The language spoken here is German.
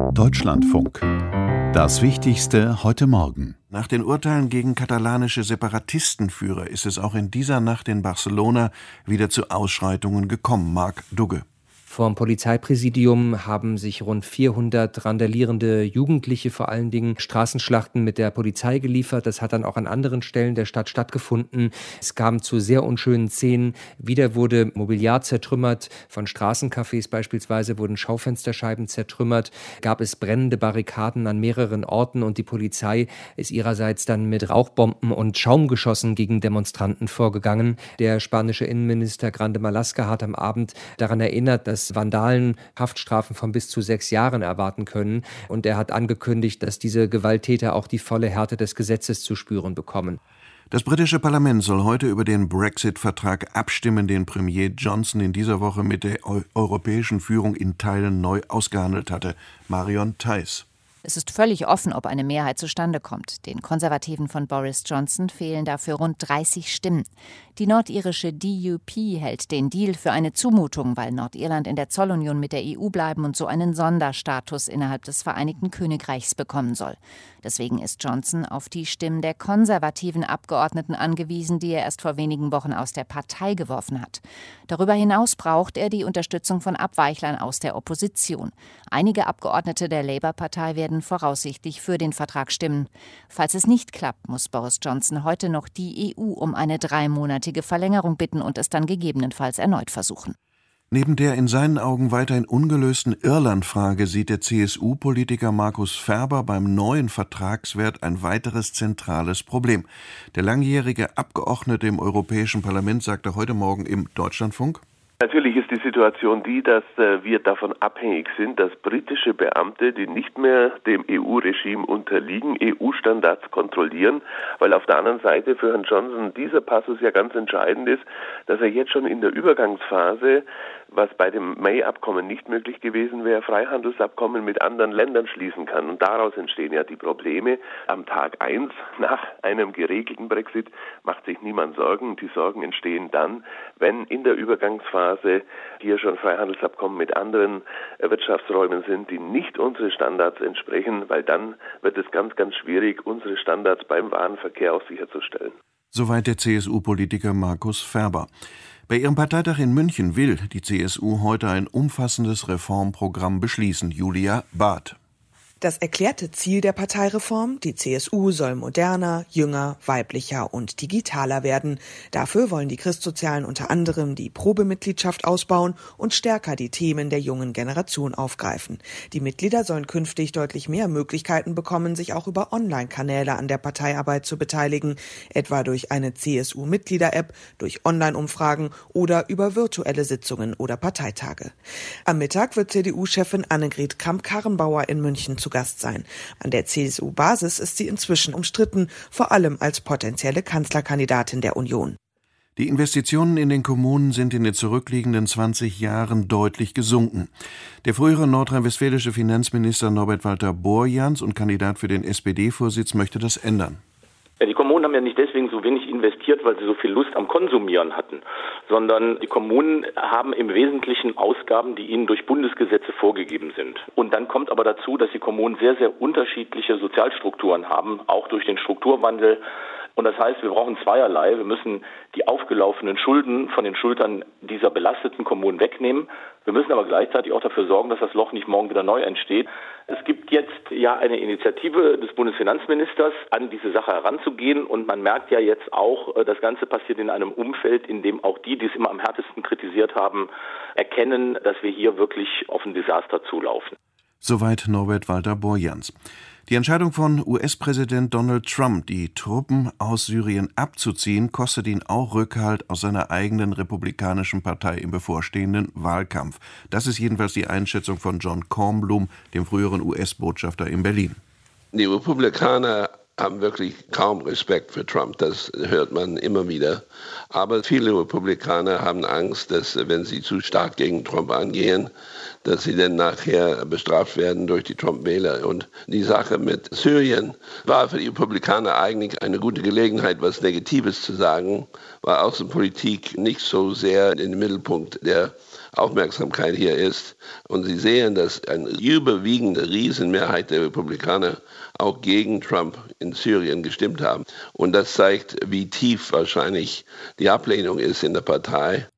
Deutschlandfunk. Das Wichtigste heute Morgen. Nach den Urteilen gegen katalanische Separatistenführer ist es auch in dieser Nacht in Barcelona wieder zu Ausschreitungen gekommen. Marc Dugge. Vom Polizeipräsidium haben sich rund 400 randalierende Jugendliche vor allen Dingen Straßenschlachten mit der Polizei geliefert. Das hat dann auch an anderen Stellen der Stadt stattgefunden. Es kam zu sehr unschönen Szenen. Wieder wurde Mobiliar zertrümmert. Von Straßencafés beispielsweise wurden Schaufensterscheiben zertrümmert. Gab es brennende Barrikaden an mehreren Orten und die Polizei ist ihrerseits dann mit Rauchbomben und Schaumgeschossen gegen Demonstranten vorgegangen. Der spanische Innenminister Grande Marlaska hat am Abend daran erinnert, dass Vandalen Haftstrafen von bis zu 6 Jahren erwarten können. Und er hat angekündigt, dass diese Gewalttäter auch die volle Härte des Gesetzes zu spüren bekommen. Das britische Parlament soll heute über den Brexit-Vertrag abstimmen, den Premier Johnson in dieser Woche mit der europäischen Führung in Teilen neu ausgehandelt hatte. Marion Theis. Es ist völlig offen, ob eine Mehrheit zustande kommt. Den Konservativen von Boris Johnson fehlen dafür rund 30 Stimmen. Die nordirische DUP hält den Deal für eine Zumutung, weil Nordirland in der Zollunion mit der EU bleiben und so einen Sonderstatus innerhalb des Vereinigten Königreichs bekommen soll. Deswegen ist Johnson auf die Stimmen der konservativen Abgeordneten angewiesen, die er erst vor wenigen Wochen aus der Partei geworfen hat. Darüber hinaus braucht er die Unterstützung von Abweichlern aus der Opposition. Einige Abgeordnete der Labour-Partei werden voraussichtlich für den Vertrag stimmen. Falls es nicht klappt, muss Boris Johnson heute noch die EU um eine 3-monatige Verlängerung bitten und es dann gegebenenfalls erneut versuchen. Neben der in seinen Augen weiterhin ungelösten Irland-Frage sieht der CSU-Politiker Markus Ferber beim neuen Vertragswert ein weiteres zentrales Problem. Der langjährige Abgeordnete im Europäischen Parlament sagte heute Morgen im Deutschlandfunk: Natürlich ist die Situation die, dass wir davon abhängig sind, dass britische Beamte, die nicht mehr dem EU-Regime unterliegen, EU-Standards kontrollieren, weil auf der anderen Seite für Herrn Johnson dieser Passus ja ganz entscheidend ist, dass er jetzt schon in der Übergangsphase, was bei dem May-Abkommen nicht möglich gewesen wäre, Freihandelsabkommen mit anderen Ländern schließen kann. Und daraus entstehen ja die Probleme. Am Tag 1 nach einem geregelten Brexit macht sich niemand Sorgen. Die Sorgen entstehen dann, wenn in der Übergangsphase hier schon Freihandelsabkommen mit anderen Wirtschaftsräumen sind, die nicht unsere Standards entsprechen, weil dann wird es ganz, ganz schwierig, unsere Standards beim Warenverkehr auch sicherzustellen. Soweit der CSU-Politiker Markus Ferber. Bei ihrem Parteitag in München will die CSU heute ein umfassendes Reformprogramm beschließen. Julia Barth. Das erklärte Ziel der Parteireform: die CSU soll moderner, jünger, weiblicher und digitaler werden. Dafür wollen die Christsozialen unter anderem die Probemitgliedschaft ausbauen und stärker die Themen der jungen Generation aufgreifen. Die Mitglieder sollen künftig deutlich mehr Möglichkeiten bekommen, sich auch über Online-Kanäle an der Parteiarbeit zu beteiligen, etwa durch eine CSU-Mitglieder-App, durch Online-Umfragen oder über virtuelle Sitzungen oder Parteitage. Am Mittag wird CDU-Chefin Annegret Kramp-Karrenbauer in München zu Gast sein. An der CSU-Basis ist sie inzwischen umstritten, vor allem als potenzielle Kanzlerkandidatin der Union. Die Investitionen in den Kommunen sind in den zurückliegenden 20 Jahren deutlich gesunken. Der frühere nordrhein-westfälische Finanzminister Norbert Walter Borjans und Kandidat für den SPD-Vorsitz möchte das ändern. Ja, die Kommunen haben ja nicht deswegen so wenig investiert, weil sie so viel Lust am Konsumieren hatten, sondern die Kommunen haben im Wesentlichen Ausgaben, die ihnen durch Bundesgesetze vorgegeben sind. Und dann kommt aber dazu, dass die Kommunen sehr, sehr unterschiedliche Sozialstrukturen haben, auch durch den Strukturwandel. Und das heißt, wir brauchen zweierlei. Wir müssen die aufgelaufenen Schulden von den Schultern dieser belasteten Kommunen wegnehmen. Wir müssen aber gleichzeitig auch dafür sorgen, dass das Loch nicht morgen wieder neu entsteht. Es gibt jetzt ja eine Initiative des Bundesfinanzministers, an diese Sache heranzugehen. Und man merkt ja jetzt auch, das Ganze passiert in einem Umfeld, in dem auch die es immer am härtesten kritisiert haben, erkennen, dass wir hier wirklich auf ein Desaster zulaufen. Soweit Norbert Walter Borjans. Die Entscheidung von US-Präsident Donald Trump, die Truppen aus Syrien abzuziehen, kostet ihn auch Rückhalt aus seiner eigenen republikanischen Partei im bevorstehenden Wahlkampf. Das ist jedenfalls die Einschätzung von John Kornblum, dem früheren US-Botschafter in Berlin. Die Republikaner haben wirklich kaum Respekt für Trump, das hört man immer wieder. Aber viele Republikaner haben Angst, dass, wenn sie zu stark gegen Trump angehen, dass sie dann nachher bestraft werden durch die Trump-Wähler. Und die Sache mit Syrien war für die Republikaner eigentlich eine gute Gelegenheit, was Negatives zu sagen, weil Außenpolitik nicht so sehr in den Mittelpunkt der Aufmerksamkeit hier ist. Und Sie sehen, dass eine überwiegende Riesenmehrheit der Republikaner auch gegen Trump in Syrien gestimmt haben. Und das zeigt, wie tief wahrscheinlich die Ablehnung ist in der Partei.